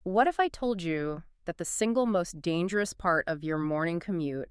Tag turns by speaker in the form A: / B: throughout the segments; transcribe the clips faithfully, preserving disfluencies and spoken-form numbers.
A: What if I told you that the single most dangerous part of your morning commute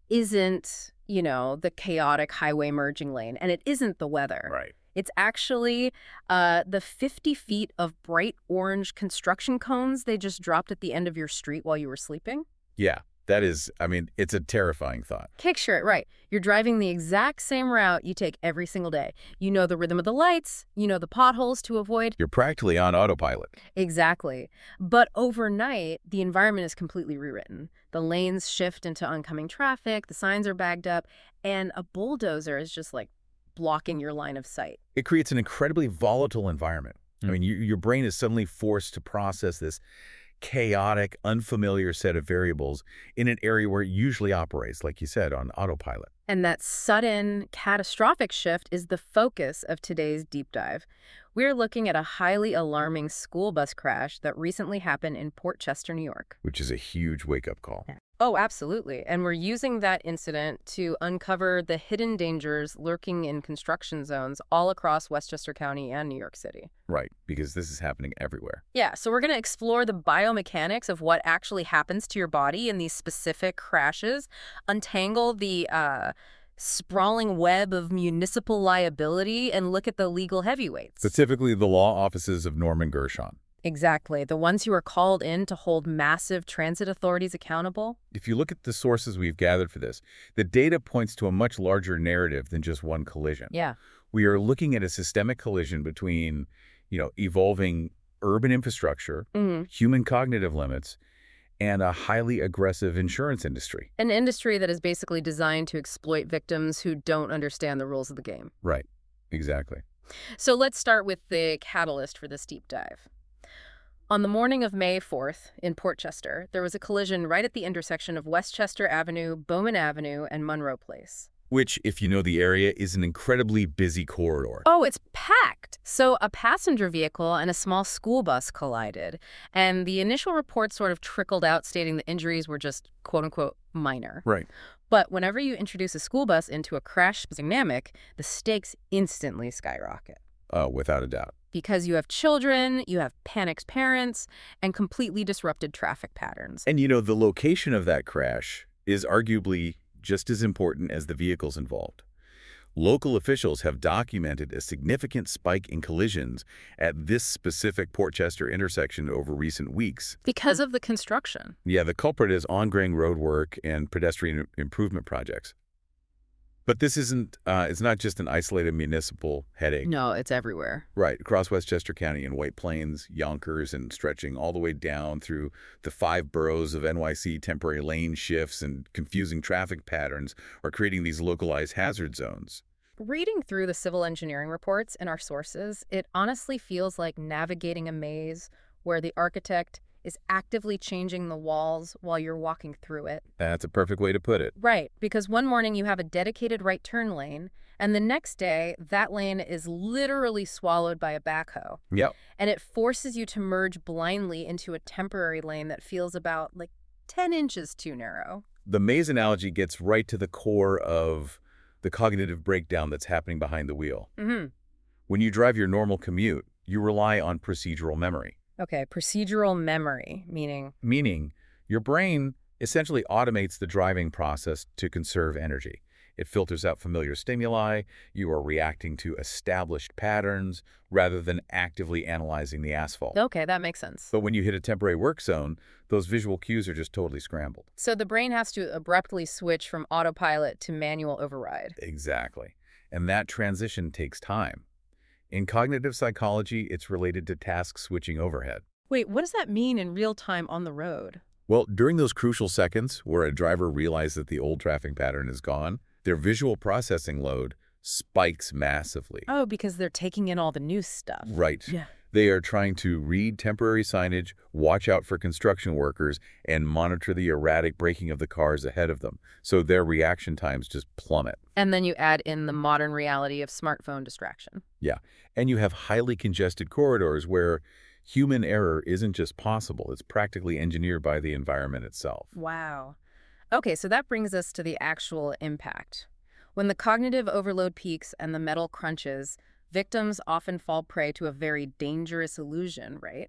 A: isn't, you know, the chaotic highway merging lane, and it isn't the weather?
B: Right.
A: It's actually uh, the fifty feet of bright orange construction cones they just dropped at the end of your street while you were sleeping?
B: Yeah, that is, I mean, it's a terrifying thought.
A: Picture it, right. You're driving the exact same route you take every single day. You know the rhythm of the lights, you know the potholes to avoid.
B: You're practically on autopilot.
A: Exactly. But overnight, the environment is completely rewritten. The lanes shift into oncoming traffic, the signs are bagged up, and a bulldozer is just like blocking your line of sight.
B: It creates an incredibly volatile environment. I mean, you, your brain is suddenly forced to process this chaotic, unfamiliar set of variables in an area where it usually operates, like you said, on autopilot.
A: And that sudden, catastrophic shift is the focus of today's deep dive. We're looking at a highly alarming school bus crash that recently happened in Port Chester, New York.
B: Which is a huge wake-up call.
A: Oh, absolutely. And we're using that incident to uncover the hidden dangers lurking in construction zones all across Westchester County and New York City.
B: Right, because this is happening everywhere.
A: Yeah, so we're going to explore the biomechanics of what actually happens to your body in these specific crashes, untangle the uh, sprawling web of municipal liability, and look at the legal heavyweights.
B: Specifically, the law offices of Norman Gershon.
A: Exactly. The ones who are called in to hold massive transit authorities accountable.
B: If you look at the sources we've gathered for this, the data points to a much larger narrative than just one collision.
A: Yeah.
B: We are looking at a systemic collision between, you know, evolving urban infrastructure,
A: Mm-hmm.
B: human cognitive limits, and a highly aggressive insurance industry.
A: An industry that is basically designed to exploit victims who don't understand the rules of the game.
B: Right. Exactly.
A: So let's start with the catalyst for this deep dive. On the morning of May fourth in Port Chester, there was a collision right at the intersection of Westchester Avenue, Bowman Avenue, and Monroe Place.
B: Which, if you know the area, is an incredibly busy corridor.
A: Oh, it's packed. So a passenger vehicle and a small school bus collided, and the initial reports sort of trickled out stating the injuries were just quote-unquote minor.
B: Right.
A: But whenever you introduce a school bus into a crash dynamic, the stakes instantly skyrocket.
B: Uh, without a doubt.
A: Because you have children, you have panicked parents, and completely disrupted traffic patterns.
B: And, you know, the location of that crash is arguably just as important as the vehicles involved. Local officials have documented a significant spike in collisions at this specific Port Chester intersection over recent weeks.
A: Because of the construction.
B: Yeah, the culprit is ongoing road work and pedestrian improvement projects. But this isn't, uh, it's not just an isolated municipal headache.
A: No, it's everywhere.
B: Right, across Westchester County in White Plains, Yonkers, and stretching all the way down through the five boroughs of N Y C, temporary lane shifts and confusing traffic patterns are creating these localized hazard zones.
A: Reading through the civil engineering reports in our sources, it honestly feels like navigating a maze where the architect is actively changing the walls while you're walking through it.
B: That's a perfect way to put it.
A: Right, because one morning you have a dedicated right turn lane, and the next day that lane is literally swallowed by a backhoe.
B: Yep.
A: And it forces you to merge blindly into a temporary lane that feels about like ten inches too narrow.
B: The maze analogy gets right to the core of the cognitive breakdown that's happening behind the wheel.
A: Mm-hmm.
B: When you drive your normal commute, you rely on procedural memory.
A: Okay, procedural memory, meaning?
B: Meaning, your brain essentially automates the driving process to conserve energy. It filters out familiar stimuli. You are reacting to established patterns rather than actively analyzing the asphalt.
A: Okay, that makes sense.
B: But when you hit a temporary work zone, those visual cues are just totally scrambled.
A: So the brain has to abruptly switch from autopilot to manual override.
B: Exactly. And that transition takes time. In cognitive psychology, it's related to task switching overhead.
A: Wait, what does that mean in real time on the road?
B: Well, during those crucial seconds where a driver realizes that the old traffic pattern is gone, their visual processing load spikes massively.
A: Oh, because they're taking in all the new stuff.
B: Right.
A: Yeah.
B: They are trying to read temporary signage, watch out for construction workers, and monitor the erratic braking of the cars ahead of them, so their reaction times just plummet.
A: And then you add in the modern reality of smartphone distraction.
B: Yeah, and you have highly congested corridors where human error isn't just possible, it's practically engineered by the environment itself.
A: Wow. Okay, so that brings us to the actual impact. When the cognitive overload peaks and the metal crunches, victims often fall prey to a very dangerous illusion, right?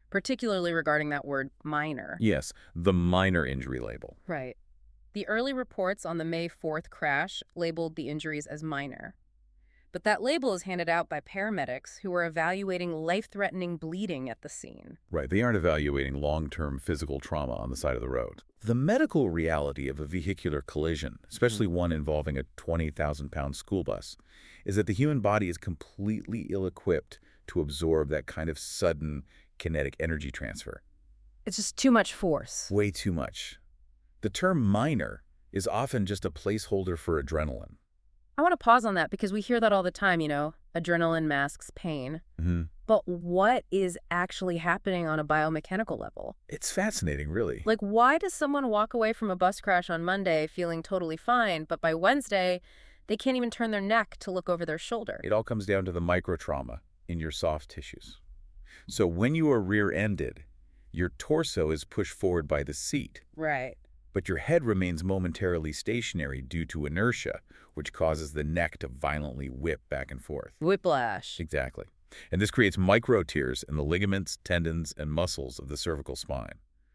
A: particularly regarding that word minor.
B: Yes, the minor injury label.
A: Right. The early reports on the May fourth crash labeled the injuries as minor. But that label is handed out by paramedics who are evaluating life-threatening bleeding at the scene.
B: Right, they aren't evaluating long-term physical trauma on the side of the road. The medical reality of a vehicular collision, especially one involving a twenty thousand pound school bus, is that the human body is completely ill-equipped to absorb that kind of sudden kinetic energy transfer.
A: It's just too much force.
B: Way too much. The term minor is often just a placeholder for adrenaline.
A: I want to pause on that because we hear that all the time, you know, adrenaline masks pain.
B: Mm-hmm.
A: But what is actually happening on a biomechanical level?
B: It's fascinating, really.
A: Like, why does someone walk away from a bus crash on Monday feeling totally fine, but by Wednesday, they can't even turn their neck to look over their shoulder?
B: It all comes down to the microtrauma in your soft tissues. So when you are rear-ended, your torso is pushed forward by the seat.
A: Right.
B: But your head remains momentarily stationary due to inertia, which causes the neck to violently whip back and forth.
A: Whiplash.
B: Exactly. And this creates micro tears in the ligaments, tendons, and muscles of the cervical spine.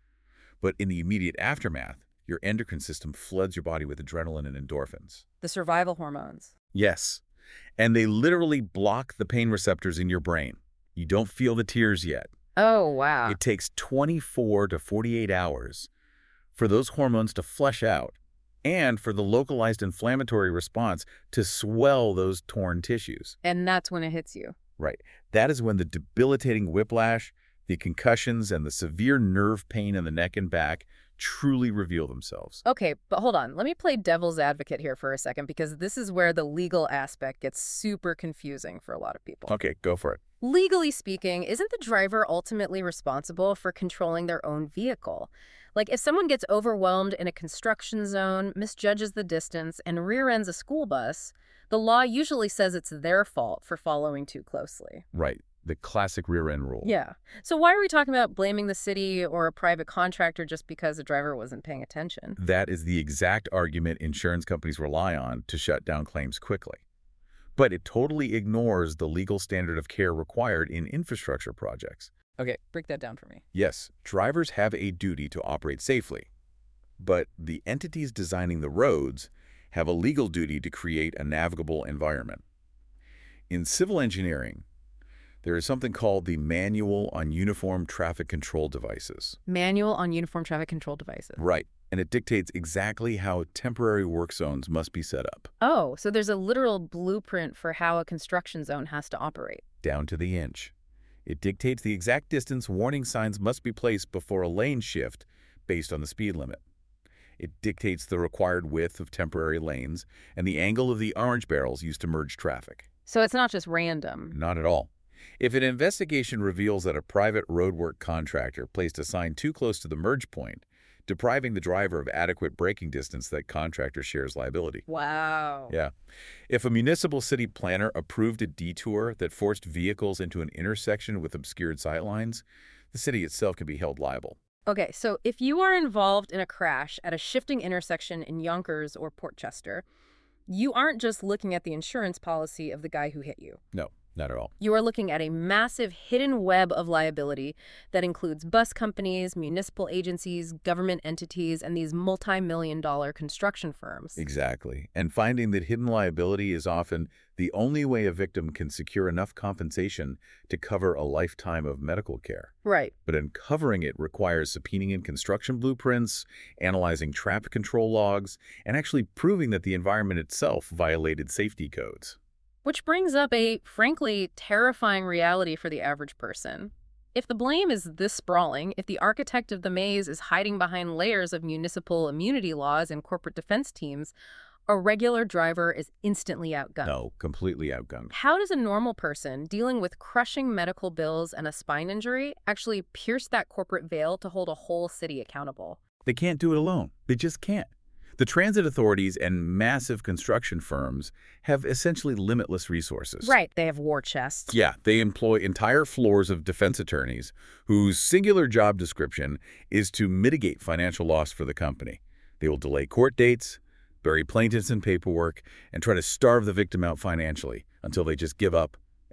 B: But in the immediate aftermath, your endocrine system floods your body with adrenaline and endorphins.
A: The survival hormones.
B: Yes. And they literally block the pain receptors in your brain. You don't feel the tears yet.
A: Oh, wow.
B: It takes twenty-four to forty-eight hours for those hormones to flush out and for the localized inflammatory response to swell those torn tissues.
A: And that's when it hits you.
B: Right. That is when the debilitating whiplash, the concussions, and the severe nerve pain in the neck and back truly reveal themselves.
A: Okay, but hold on. Let me play devil's advocate here for a second because this is where the legal aspect gets super confusing for a lot of people.
B: Okay, go for it.
A: Legally speaking, isn't the driver ultimately responsible for controlling their own vehicle? Like, if someone gets overwhelmed in a construction zone, misjudges the distance, and rear-ends a school bus, the law usually says it's their fault for following too closely.
B: Right. The classic rear-end rule.
A: Yeah. So why are we talking about blaming the city or a private contractor just because the driver wasn't paying attention?
B: That is the exact argument insurance companies rely on to shut down claims quickly. But it totally ignores the legal standard of care required in infrastructure projects.
A: Okay, break that down for me.
B: Yes, drivers have a duty to operate safely, but the entities designing the roads have a legal duty to create a navigable environment. In civil engineering, there is something called the Manual on Uniform Traffic Control Devices.
A: Manual on Uniform Traffic Control Devices.
B: Right, and it dictates exactly how temporary work zones must be set up.
A: Oh, so there's a literal blueprint for how a construction zone has to operate.
B: Down to the inch. It dictates the exact distance warning signs must be placed before a lane shift based on the speed limit. It dictates the required width of temporary lanes and the angle of the orange barrels used to merge traffic.
A: So it's not just random.
B: Not at all. If an investigation reveals that a private roadwork contractor placed a sign too close to the merge point, depriving the driver of adequate braking distance, that contractor shares liability.
A: Wow.
B: Yeah. If a municipal city planner approved a detour that forced vehicles into an intersection with obscured sightlines, the city itself can be held liable.
A: Okay, so if you are involved in a crash at a shifting intersection in Yonkers or Port Chester, you aren't just looking at the insurance policy of the guy who hit you.
B: No, not at all.
A: You are looking at a massive hidden web of liability that includes bus companies, municipal agencies, government entities, and these multi-million dollar construction firms.
B: Exactly. And finding that hidden liability is often the only way a victim can secure enough compensation to cover a lifetime of medical care.
A: Right.
B: But uncovering it requires subpoenaing in construction blueprints, analyzing traffic control logs, and actually proving that the environment itself violated safety codes.
A: Which brings up a, frankly, terrifying reality for the average person. If the blame is this sprawling, if the architect of the maze is hiding behind layers of municipal immunity laws and corporate defense teams, a regular driver is instantly outgunned.
B: No, completely outgunned.
A: How does a normal person dealing with crushing medical bills and a spine injury actually pierce that corporate veil to hold a whole city accountable?
B: They can't do it alone. They just can't. The transit authorities and massive construction firms have essentially limitless resources.
A: Right. They have war chests.
B: Yeah, they employ entire floors of defense attorneys whose singular job description is to mitigate financial loss for the company. They will delay court dates, bury plaintiffs in paperwork, and try to starve the victim out financially until they just give up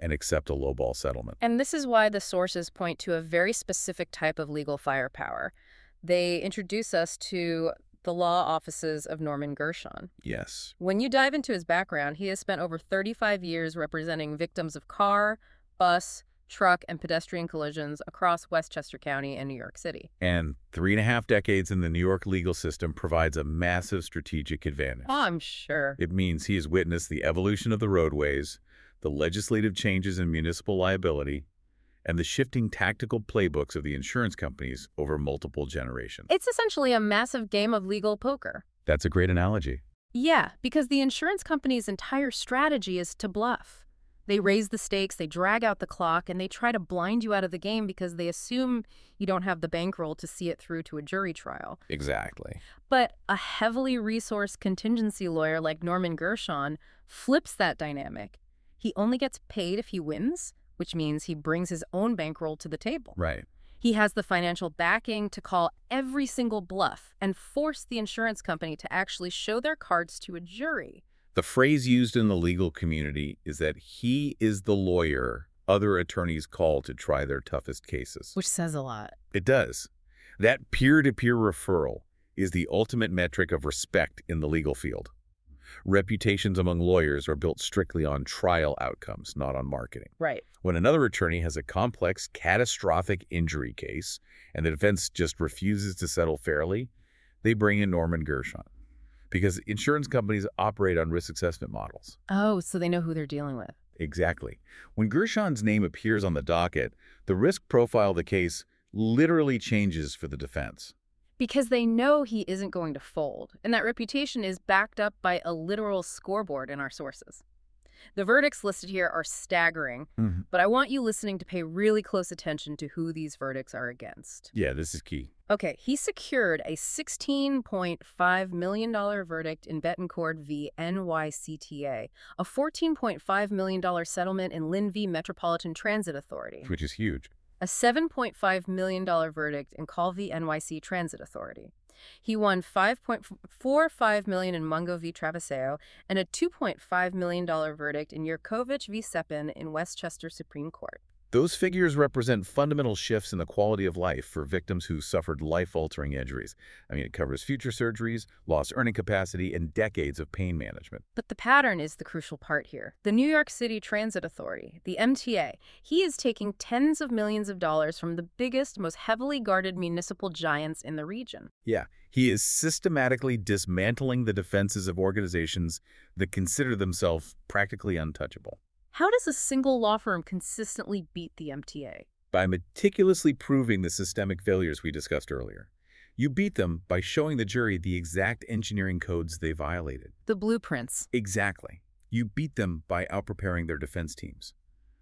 B: and accept a lowball settlement.
A: And this is why the sources point to a very specific type of legal firepower. They introduce us to the law offices of Norman Gershon.
B: Yes.
A: When you dive into his background, he has spent over thirty-five years representing victims of car, bus, truck, and pedestrian collisions across Westchester County and New York City.
B: And three and a half decades in the New York legal system provides a massive strategic advantage.
A: Oh, I'm sure.
B: It means he has witnessed the evolution of the roadways, the legislative changes in municipal liability, and the shifting tactical playbooks of the insurance companies over multiple generations.
A: It's essentially a massive game of legal poker.
B: That's a great analogy.
A: Yeah, because the insurance company's entire strategy is to bluff. They raise the stakes, they drag out the clock, and they try to blind you out of the game because they assume you don't have the bankroll to see it through to a jury trial.
B: Exactly.
A: But a heavily resourced contingency lawyer like Norman Gershon flips that dynamic. He only gets paid if he wins, which means he brings his own bankroll to the table.
B: Right.
A: He has the financial backing to call every single bluff and force the insurance company to actually show their cards to a jury.
B: The phrase used in the legal community is that he is the lawyer other attorneys call to try their toughest cases.
A: Which says a lot.
B: It does. That peer-to-peer referral is the ultimate metric of respect in the legal field. Reputations among lawyers are built strictly on trial outcomes, not on marketing.
A: Right.
B: When another attorney has a complex, catastrophic injury case and the defense just refuses to settle fairly, they bring in Norman Gershon. Because insurance companies operate on risk assessment models.
A: Oh, so they know who they're dealing with.
B: Exactly. When Gershon's name appears on the docket, the risk profile of the case literally changes for the defense.
A: Because they know he isn't going to fold, and that reputation is backed up by a literal scoreboard in our sources. The verdicts listed here are staggering,
B: Mm-hmm.
A: but I want you listening to pay really close attention to who these verdicts are against.
B: Yeah, this is key.
A: Okay, he secured a sixteen point five million dollars verdict in Betancourt v. N Y C T A, a fourteen point five million dollars settlement in Lynn v. Metropolitan Transit Authority,
B: Which is huge.
A: a seven point five million dollars verdict in Call v. N Y C Transit Authority. He won five point four five million dollars in Mungo v. Traviseo and a two point five million dollars verdict in Yurkovich v. Sepin in Westchester Supreme Court.
B: Those figures represent fundamental shifts in the quality of life for victims who suffered life-altering injuries. I mean, it covers future surgeries, lost earning capacity, and decades of pain management.
A: But the pattern is the crucial part here. The New York City Transit Authority, the M T A, he is taking tens of millions of dollars from the biggest, most heavily guarded municipal giants in the region.
B: Yeah, he is systematically dismantling the defenses of organizations that consider themselves practically untouchable.
A: How does a single law firm consistently beat the M T A?
B: By meticulously proving the systemic failures we discussed earlier. You beat them by showing the jury the exact engineering codes they violated.
A: The blueprints.
B: Exactly. You beat them by outpreparing their defense teams.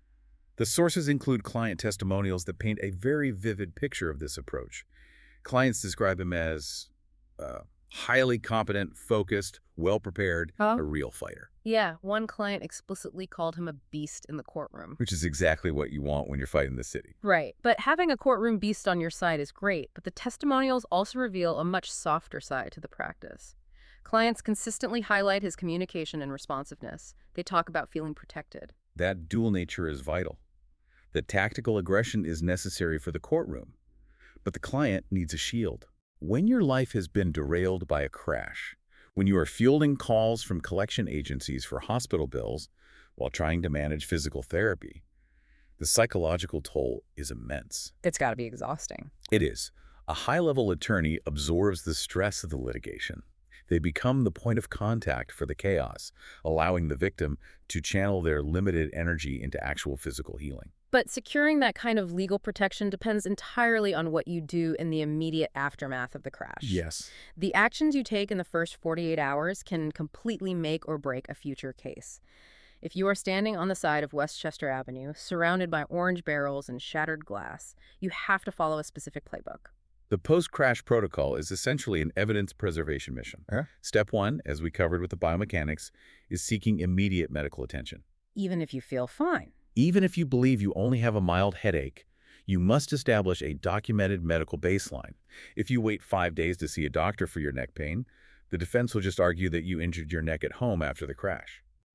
B: The sources include client testimonials that paint a very vivid picture of this approach. Clients describe him as uh, highly competent, focused, well-prepared,
A: Huh?
B: a real fighter.
A: Yeah, one client explicitly called him a beast in the courtroom.
B: Which is exactly what you want when you're fighting the city.
A: Right, but having a courtroom beast on your side is great, but the testimonials also reveal a much softer side to the practice. Clients consistently highlight his communication and responsiveness. They talk about feeling protected.
B: That dual nature is vital. The tactical aggression is necessary for the courtroom, but the client needs a shield. When your life has been derailed by a crash, when you are fielding calls from collection agencies for hospital bills while trying to manage physical therapy, the psychological toll is immense.
A: It's got to be exhausting.
B: It is. A high-level attorney absorbs the stress of the litigation. They become the point of contact for the chaos, allowing the victim to channel their limited energy into actual physical healing.
A: But securing that kind of legal protection depends entirely on what you do in the immediate aftermath of the crash.
B: Yes.
A: The actions you take in the first forty-eight hours can completely make or break a future case. If you are standing on the side of Westchester Avenue, surrounded by orange barrels and shattered glass, you have to follow a specific playbook.
B: The post-crash protocol is essentially an evidence preservation mission.
C: Huh?
B: Step one, as we covered with the biomechanics, is seeking immediate medical attention.
A: Even if you feel fine.
B: Even if you believe you only have a mild headache, you must establish a documented medical baseline. If you wait five days to see a doctor for your neck pain, the defense will just argue that you injured your neck at home after the crash.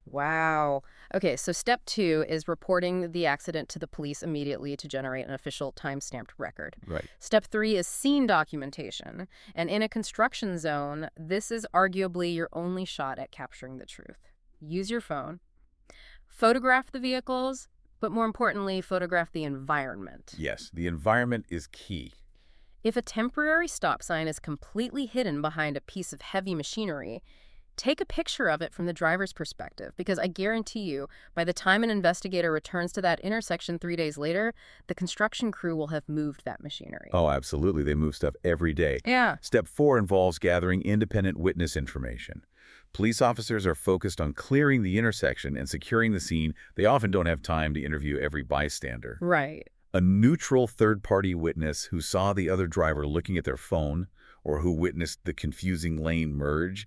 A: Wow. Okay, so step two is reporting the accident to the police immediately to generate an official time-stamped record.
B: Right.
A: Step three is scene documentation. And in a construction zone, this is arguably your only shot at capturing the truth. Use your phone, photograph the vehicles, but more importantly, photograph the environment.
B: Yes, the environment is key.
A: If a temporary stop sign is completely hidden behind a piece of heavy machinery, take a picture of it from the driver's perspective, because I guarantee you, by the time an investigator returns to that intersection three days later, the construction crew will have moved that machinery.
B: Oh, absolutely. They move stuff every day.
A: Yeah.
B: Step four involves gathering independent witness information. Police officers are focused on clearing the intersection and securing the scene. They often don't have time to interview every bystander.
A: Right.
B: A neutral third-party witness who saw the other driver looking at their phone or who witnessed the confusing lane merge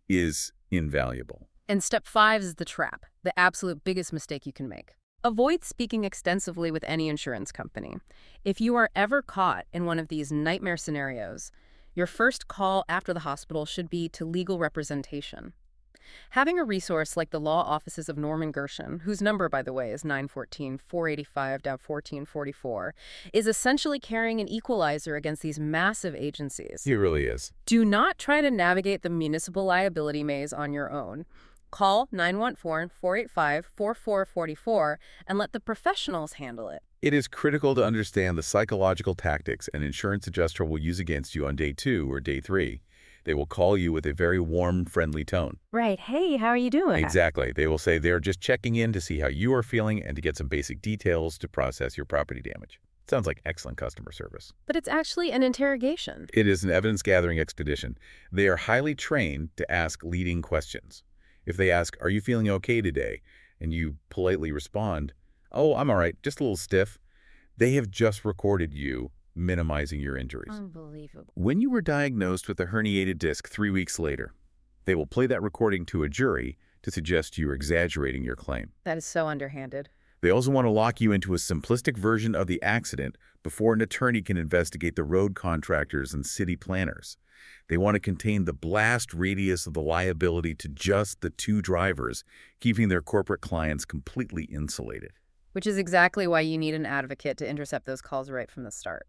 B: is invaluable.
A: And step five is the trap, the absolute biggest mistake you can make. Avoid speaking extensively with any insurance company. If you are ever caught in one of these nightmare scenarios, your first call after the hospital should be to legal representation. Having a resource like the law offices of Norman Gershon, whose number, by the way, is nine one four, four eight five, fourteen four four, is essentially carrying an equalizer against these massive agencies.
B: He really is.
A: Do not try to navigate the municipal liability maze on your own. Call nine one four, four eight five, four four four four and let the professionals handle it.
B: It is critical to understand the psychological tactics an insurance adjuster will use against you on day two or day three. They will call you with a very warm, friendly tone.
A: Right. Hey, how are you doing?
B: Exactly. They will say they're just checking in to see how you are feeling and to get some basic details to process your property damage. Sounds like excellent customer service.
A: But it's actually an interrogation.
B: It is an evidence-gathering expedition. They are highly trained to ask leading questions. If they ask, "Are you feeling okay today?" and you politely respond, "Oh, I'm all right, just a little stiff," they have just recorded you minimizing your injuries.
A: Unbelievable.
B: When you were diagnosed with a herniated disc three weeks later, they will play that recording to a jury to suggest you are exaggerating your claim.
A: That is so underhanded.
B: They also want to lock you into a simplistic version of the accident before an attorney can investigate the road contractors and city planners. They want to contain the blast radius of the liability to just the two drivers, keeping their corporate clients completely insulated.
A: Which is exactly why you need an advocate to intercept those calls right from the start.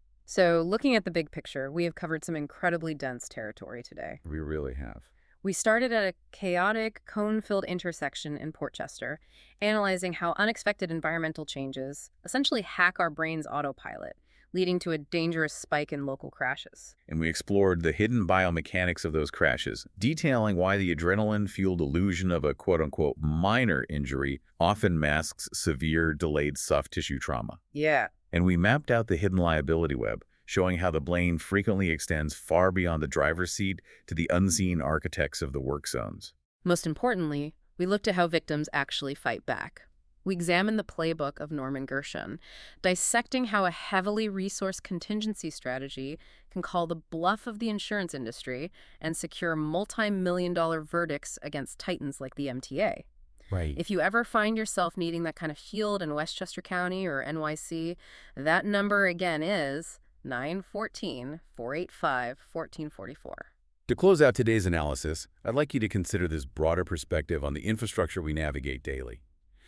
A: So, looking at the big picture, we have covered some incredibly dense territory today.
B: We really have.
A: We started at a chaotic, cone-filled intersection in Portchester, analyzing how unexpected environmental changes essentially hack our brain's autopilot, leading to a dangerous spike in local crashes.
B: And we explored the hidden biomechanics of those crashes, detailing why the adrenaline-fueled illusion of a quote-unquote minor injury often masks severe delayed soft tissue trauma.
A: Yeah.
B: And we mapped out the hidden liability web, showing how the blame frequently extends far beyond the driver's seat to the unseen architects of the work zones.
A: Most importantly, we looked at how victims actually fight back. We examined the playbook of Norman Gershon, dissecting how a heavily resourced contingency strategy can call the bluff of the insurance industry and secure multi-million dollar verdicts against titans like the M T A.
B: Right.
A: If you ever find yourself needing that kind of shield in Westchester County or N Y C, that number again is nine one four, four eight five, one four four four.
B: To close out today's analysis, I'd like you to consider this broader perspective on the infrastructure we navigate daily.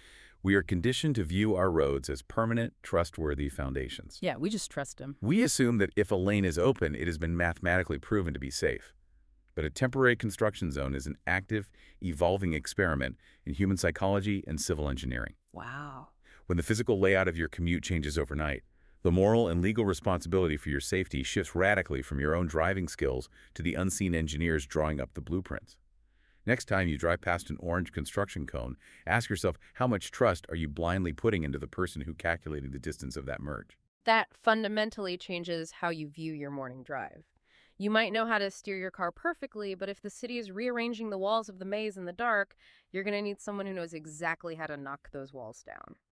B: We are conditioned to view our roads as permanent, trustworthy foundations.
A: Yeah, we just trust them.
B: We assume that if a lane is open, it has been mathematically proven to be safe. But a temporary construction zone is an active, evolving experiment in human psychology and civil engineering.
A: Wow.
B: When the physical layout of your commute changes overnight, the moral and legal responsibility for your safety shifts radically from your own driving skills to the unseen engineers drawing up the blueprints. Next time you drive past an orange construction cone, ask yourself, how much trust are you blindly putting into the person who calculated the distance of that merge?
A: That fundamentally changes how you view your morning drive. You might know how to steer your car perfectly, but if the city is rearranging the walls of the maze in the dark, you're going to need someone who knows exactly how to knock those walls down.